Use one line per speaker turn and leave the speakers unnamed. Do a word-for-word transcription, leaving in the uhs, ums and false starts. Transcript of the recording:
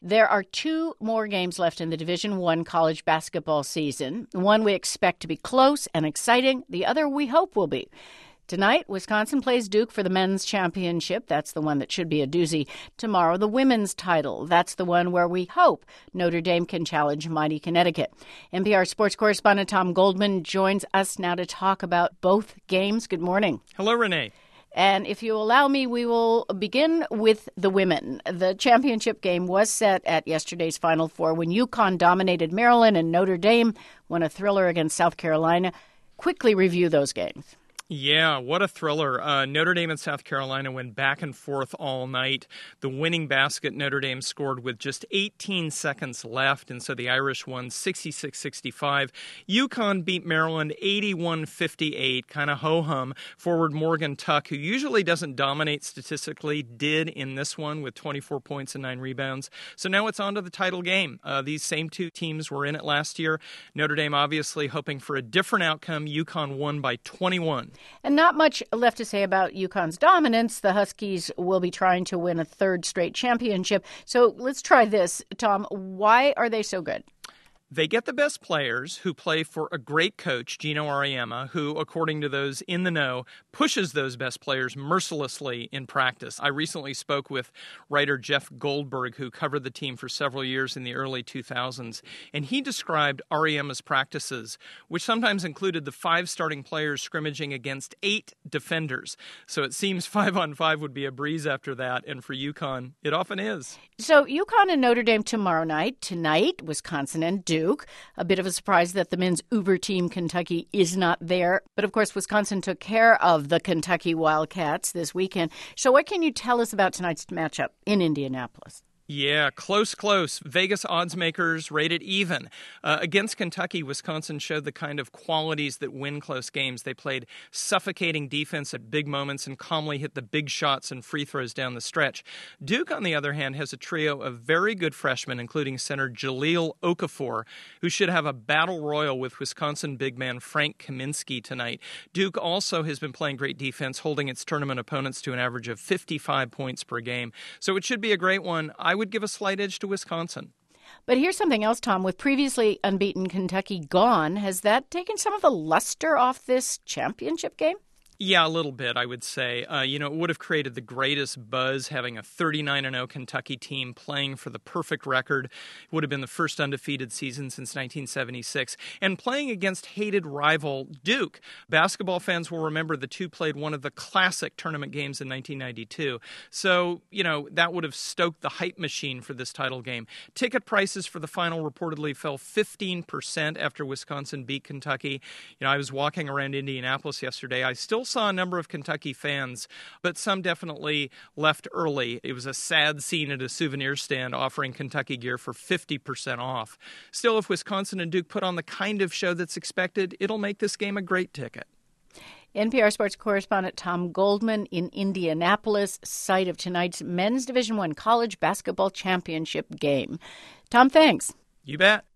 There are two more games left in the Division One college basketball season. One we expect to be close and exciting. The other we hope will be. Tonight, Wisconsin plays Duke for the men's championship. That's the one that should be a doozy. Tomorrow, the women's title. That's the one where we hope Notre Dame can challenge mighty Connecticut. N P R sports correspondent Tom Goldman joins us now to talk about both games. Good morning.
Hello, Renee.
And if you allow me, we will begin with the women. The championship game was set at yesterday's Final Four when UConn dominated Maryland and Notre Dame won a thriller against South Carolina. Quickly review those games.
Yeah, what a thriller. Uh, Notre Dame and South Carolina went back and forth all night. The winning basket Notre Dame scored with just eighteen seconds left, and so the Irish won sixty-six sixty-five. UConn beat Maryland eighty-one fifty-eight, kind of ho-hum. Forward Morgan Tuck, who usually doesn't dominate statistically, did in this one with twenty-four points and nine rebounds. So now it's on to the title game. Uh, these same two teams were in it last year. Notre Dame obviously hoping for a different outcome. UConn won by twenty-one.
And not much left to say about UConn's dominance. The Huskies will be trying to win a third straight championship. So let's try this. Tom, why are they so good?
They get the best players who play for a great coach, Geno Auriemma, who, according to those in the know, pushes those best players mercilessly in practice. I recently spoke with writer Jeff Goldberg, who covered the team for several years in the early two thousands, and he described Auriemma's practices, which sometimes included the five starting players scrimmaging against eight defenders. So it seems five on five would be a breeze after that, and for UConn, it often is.
So UConn and Notre Dame tomorrow night. Tonight, Wisconsin and Duke. A bit of a surprise that the men's Uber team Kentucky is not there. But, of course, Wisconsin took care of the Kentucky Wildcats this weekend. So what can you tell us about tonight's matchup in Indianapolis?
Yeah, close, close. Vegas odds makers rated even. Uh, against Kentucky, Wisconsin showed the kind of qualities that win close games. They played suffocating defense at big moments and calmly hit the big shots and free throws down the stretch. Duke, on the other hand, has a trio of very good freshmen, including center Jahlil Okafor, who should have a battle royal with Wisconsin big man Frank Kaminsky tonight. Duke also has been playing great defense, holding its tournament opponents to an average of fifty-five points per game. So it should be a great one. I would give a slight edge to Wisconsin.
But here's something else, Tom. With previously unbeaten Kentucky gone, has that taken some of the luster off this championship game?
Yeah, a little bit, I would say. Uh, you know, it would have created the greatest buzz having a thirty-nine and oh Kentucky team playing for the perfect record. It would have been the first undefeated season since nineteen seventy-six. And playing against hated rival Duke. Basketball fans will remember the two played one of the classic tournament games in nineteen ninety-two. So, you know, that would have stoked the hype machine for this title game. Ticket prices for the final reportedly fell fifteen percent after Wisconsin beat Kentucky. You know, I was walking around Indianapolis yesterday. I still saw a number of Kentucky fans, but some definitely left early. It was a sad scene at a souvenir stand offering Kentucky gear for fifty percent off. Still, if Wisconsin and Duke put on the kind of show that's expected, it'll make this game a great ticket.
N P R sports correspondent Tom Goldman in Indianapolis, site of tonight's men's Division One college basketball championship game. Tom, thanks.
You bet.